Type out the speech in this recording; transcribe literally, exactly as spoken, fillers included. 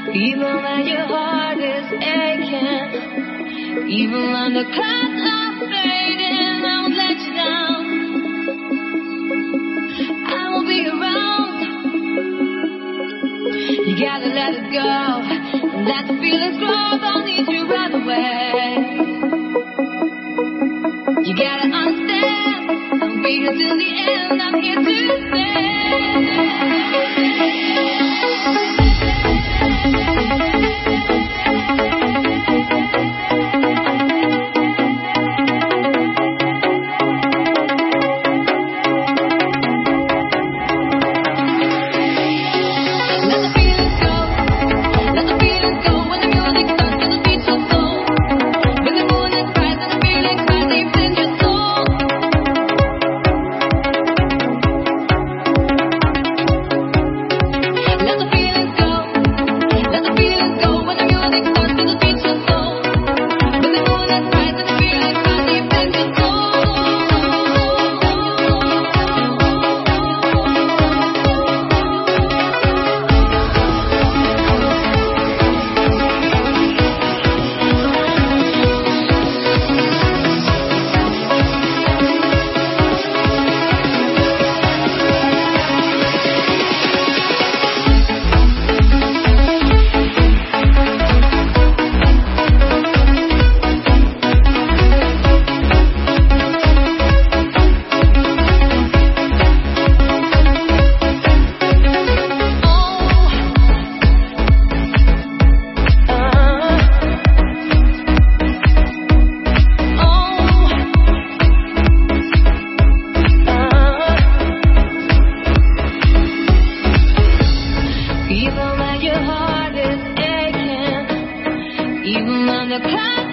Even when your heart is aching, even when the clouds are fading, I won't let you down. I will be around. You gotta let it go, let the feelings grow. Don't need you run away. You gotta understand, I'll be here till the end. I'm here to stay. Even when your heart is aching, even when the clouds